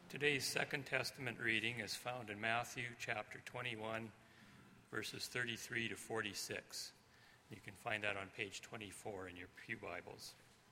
Today's Second Testament reading is found in Matthew chapter 21, verses 33 to 46. You can find that on page 24 in your pew Bibles.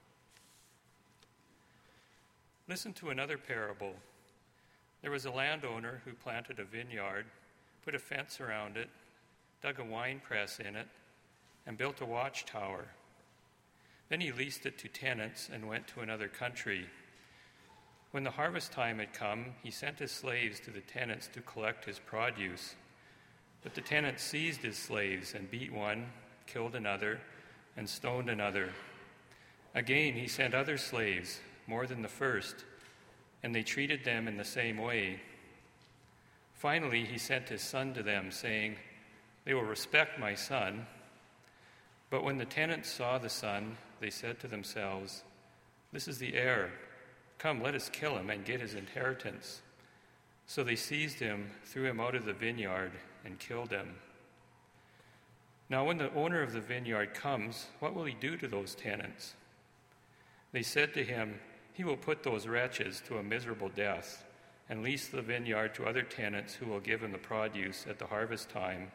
Listen to another parable. There was a landowner who planted a vineyard, put a fence around it, dug a wine press in it, and built a watchtower. Then he leased it to tenants and went to another country. When the harvest time had come, he sent his slaves to the tenants to collect his produce. But the tenants seized his slaves and beat one, killed another, and stoned another. Again he sent other slaves, more than the first, and they treated them in the same way. Finally he sent his son to them, saying, "They will respect my son." But when the tenants saw the son, they said to themselves, "This is the heir. Come, let us kill him and get his inheritance." So they seized him, threw him out of the vineyard, and killed him. Now when the owner of the vineyard comes, what will he do to those tenants? They said to him, "He will put those wretches to a miserable death and lease the vineyard to other tenants who will give him the produce at the harvest time."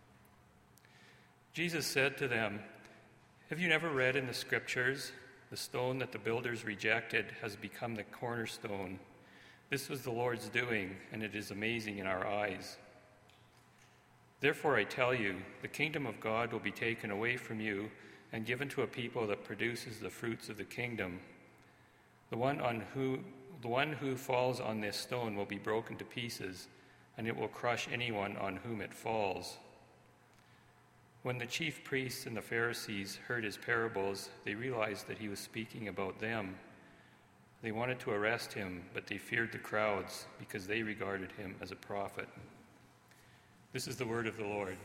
Jesus said to them, "Have you never read in the Scriptures, 'The stone that the builders rejected has become the cornerstone'? This was the Lord's doing, and it is amazing in our eyes. Therefore I tell you, the kingdom of God will be taken away from you and given to a people that produces the fruits of the kingdom. The one who falls on this stone will be broken to pieces, and it will crush anyone on whom it falls." When the chief priests and the Pharisees heard his parables, they realized that he was speaking about them. They wanted to arrest him, but they feared the crowds because they regarded him as a prophet. This is the word of the Lord.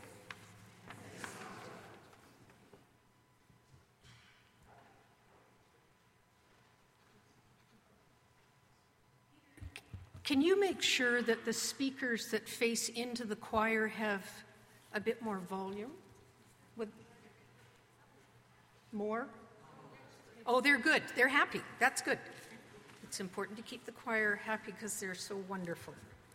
Can you make sure that the speakers that face into the choir have a bit more volume? More? Oh, they're good. They're happy. That's good. It's important to keep the choir happy because they're so wonderful.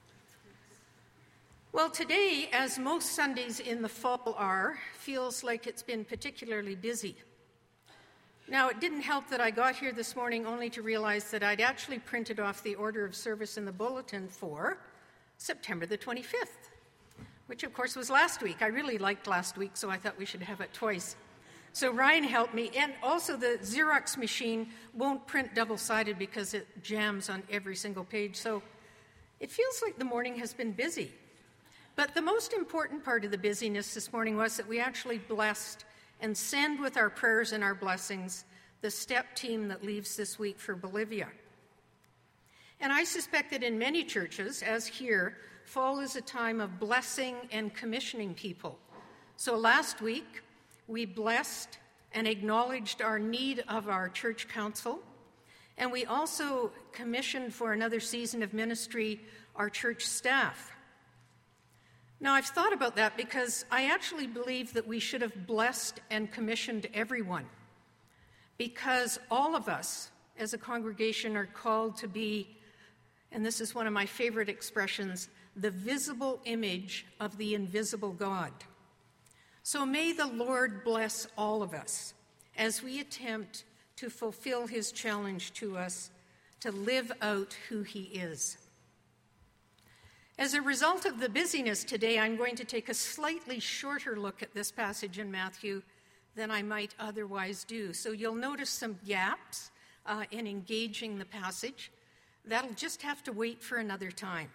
Well, today, as most Sundays in the fall are, feels like it's been particularly busy. Now, it didn't help that I got here this morning only to realize that I'd actually printed off the order of service in the bulletin for September the 25th, which, of course, was last week. I really liked last week, so I thought we should have it twice. So Ryan helped me, and also the Xerox machine won't print double-sided because it jams on every single page. So it feels like the morning has been busy. But the most important part of the busyness this morning was that we actually blessed and send with our prayers and our blessings the STEP team that leaves this week for Bolivia. And I suspect that in many churches, as here, fall is a time of blessing and commissioning people. So last week, we blessed and acknowledged our need of our church council, and we also commissioned for another season of ministry our church staff. Now, I've thought about that because I actually believe that we should have blessed and commissioned everyone, because all of us as a congregation are called to be, and this is one of my favorite expressions, the visible image of the invisible God. So may the Lord bless all of us as we attempt to fulfill his challenge to us to live out who he is. As a result of the busyness today, I'm going to take a slightly shorter look at this passage in Matthew than I might otherwise do. So you'll notice some gaps in engaging the passage. That'll just have to wait for another time.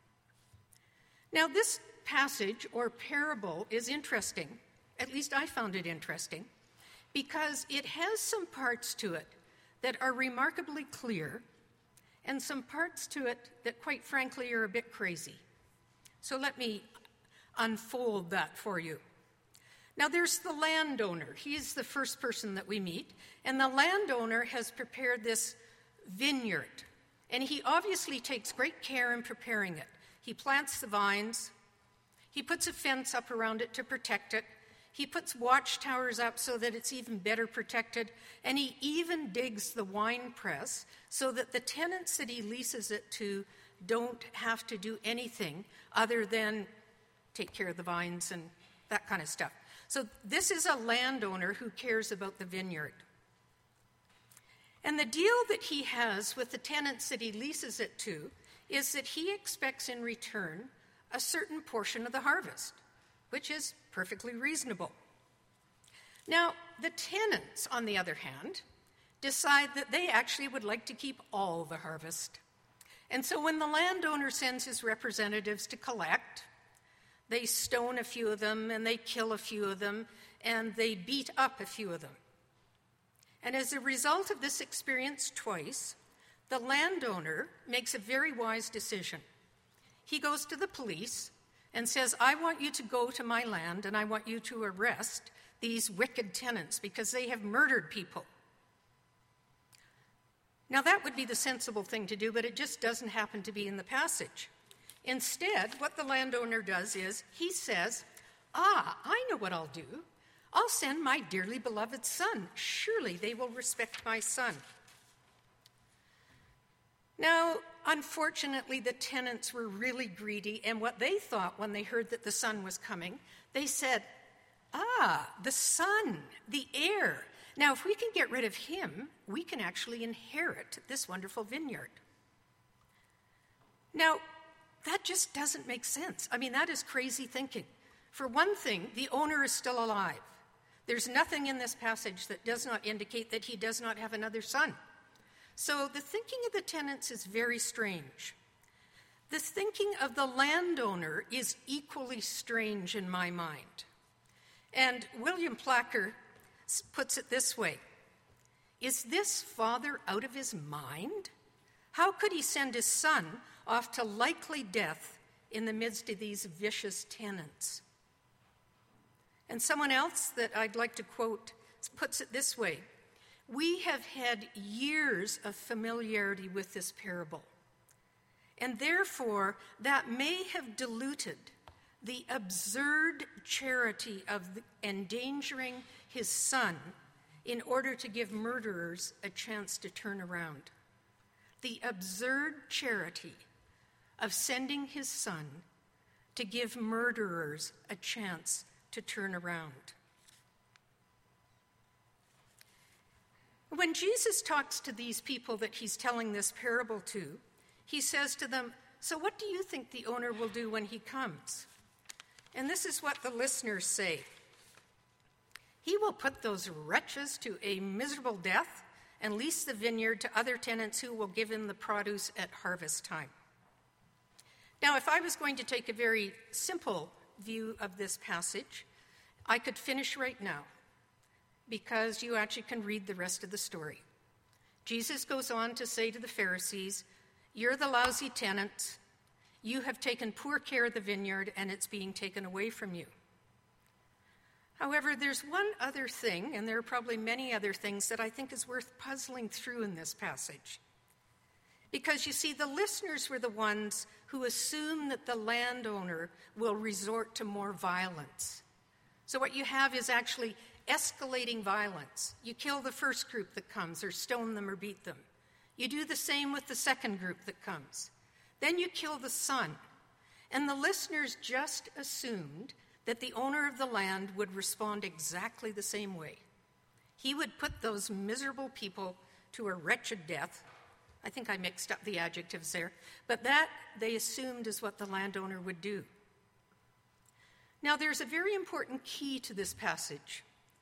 Now, this passage or parable is interesting. At least I found it interesting because it has some parts to it that are remarkably clear and some parts to it that, quite frankly, are a bit crazy. So let me unfold that for you. Now, there's the landowner. He's the first person that we meet, and the landowner has prepared this vineyard, and he obviously takes great care in preparing it. He plants the vines. He puts a fence up around it to protect it. He puts watchtowers up so that it's even better protected, and he even digs the wine press so that the tenants that he leases it to don't have to do anything other than take care of the vines and that kind of stuff. So this is a landowner who cares about the vineyard. And the deal that he has with the tenants that he leases it to is that he expects in return a certain portion of the harvest, which is perfectly reasonable. Now, the tenants, on the other hand, decide that they actually would like to keep all the harvest. And so when the landowner sends his representatives to collect, they stone a few of them, and they kill a few of them, and they beat up a few of them. And as a result of this experience twice, the landowner makes a very wise decision. He goes to the police and says, I want you to go to my land, and I want you to arrest these wicked tenants because they have murdered people. Now, that would be the sensible thing to do, but it just doesn't happen to be in the passage. Instead, what the landowner does is he says, I know what I'll do. I'll send my dearly beloved son. Surely they will respect my son. Now, unfortunately, the tenants were really greedy, and what they thought when they heard that the son was coming, they said, the son, the heir. Now, if we can get rid of him, we can actually inherit this wonderful vineyard. Now, that just doesn't make sense. I mean, that is crazy thinking. For one thing, the owner is still alive. There's nothing in this passage that does not indicate that he does not have another son. So the thinking of the tenants is very strange. The thinking of the landowner is equally strange in my mind. And William Placker puts it this way: is this father out of his mind? How could he send his son off to likely death in the midst of these vicious tenants? And someone else that I'd like to quote puts it this way: we have had years of familiarity with this parable, and therefore that may have diluted the absurd charity of endangering his son in order to give murderers a chance to turn around. The absurd charity of sending his son to give murderers a chance to turn around. When Jesus talks to these people that he's telling this parable to, he says to them, so what do you think the owner will do when he comes? And this is what the listeners say. He will put those wretches to a miserable death and lease the vineyard to other tenants who will give him the produce at harvest time. Now, if I was going to take a very simple view of this passage, I could finish right now, because you actually can read the rest of the story. Jesus goes on to say to the Pharisees, you're the lousy tenants. You have taken poor care of the vineyard, and it's being taken away from you. However, there's one other thing, and there are probably many other things that I think is worth puzzling through in this passage. Because you see, the listeners were the ones who assume that the landowner will resort to more violence. So what you have is actually escalating violence. You kill the first group that comes, or stone them or beat them. You do the same with the second group that comes. Then you kill the son. And the listeners just assumed that the owner of the land would respond exactly the same way. He would put those miserable people to a wretched death. I think I mixed up the adjectives there. But that, they assumed, is what the landowner would do. Now, there's a very important key to this passage.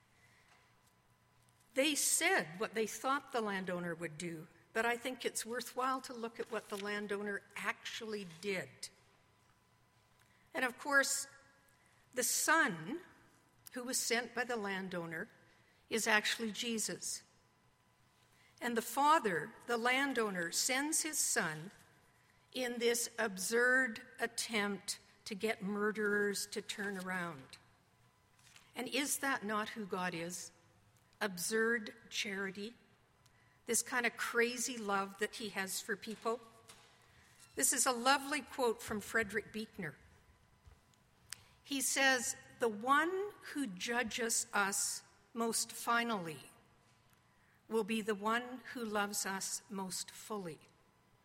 They said what they thought the landowner would do, but I think it's worthwhile to look at what the landowner actually did. And of course, the son who was sent by the landowner is actually Jesus. And the father, the landowner, sends his son in this absurd attempt to get murderers to turn around. And is that not who God is? Absurd charity? This kind of crazy love that he has for people? This is a lovely quote from Frederick Buechner. He says, the one who judges us most finally will be the one who loves us most fully.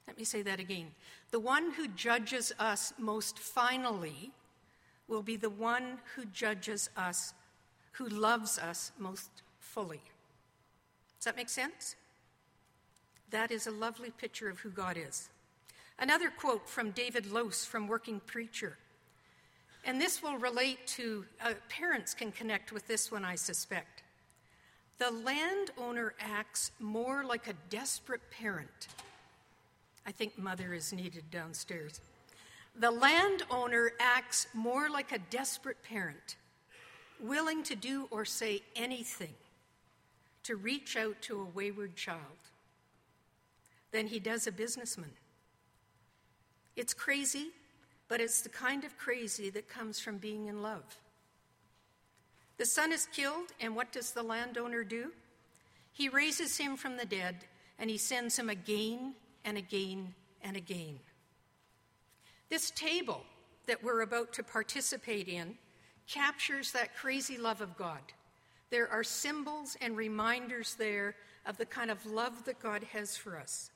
Let me say that again. The one who judges us most finally will be the one who judges us, who loves us most fully. Does that make sense? That is a lovely picture of who God is. Another quote from David Lose from Working Preacher. And this will relate to, parents can connect with this one, I suspect. The landowner acts more like a desperate parent. I think mother is needed downstairs. The landowner acts more like a desperate parent, willing to do or say anything to reach out to a wayward child than he does a businessman. It's crazy, but it's the kind of crazy that comes from being in love. The son is killed, and what does the landowner do? He raises him from the dead, and he sends him again and again and again. This table that we're about to participate in captures that crazy love of God. There are symbols and reminders there of the kind of love that God has for us.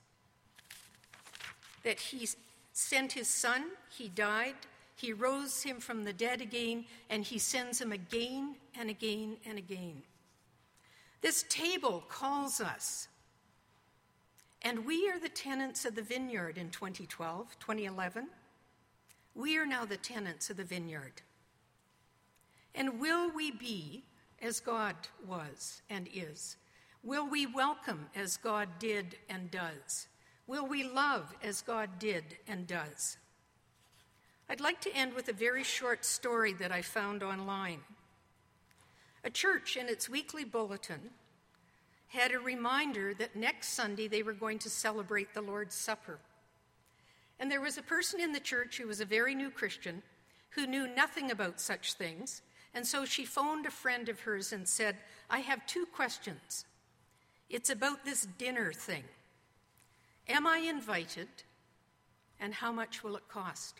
That he sent his son, he died, he rose him from the dead again, and he sends him again and again and again. This table calls us, and we are the tenants of the vineyard in 2011. We are now the tenants of the vineyard. And will we be as God was and is? Will we welcome as God did and does? Will we love as God did and does? I'd like to end with a very short story that I found online. A church in its weekly bulletin had a reminder that next Sunday they were going to celebrate the Lord's Supper. And there was a person in the church who was a very new Christian who knew nothing about such things, and so she phoned a friend of hers and said, I have 2 questions. It's about this dinner thing. Am I invited, and how much will it cost?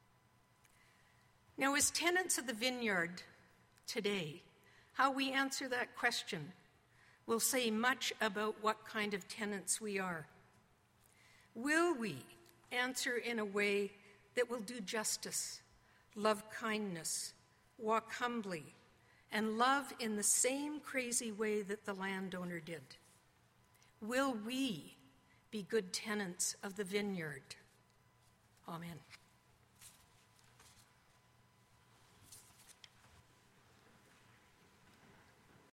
Now, as tenants of the vineyard today, how we answer that question will say much about what kind of tenants we are. Will we answer in a way that will do justice, love kindness, walk humbly, and love in the same crazy way that the landowner did? Will we be good tenants of the vineyard? Amen.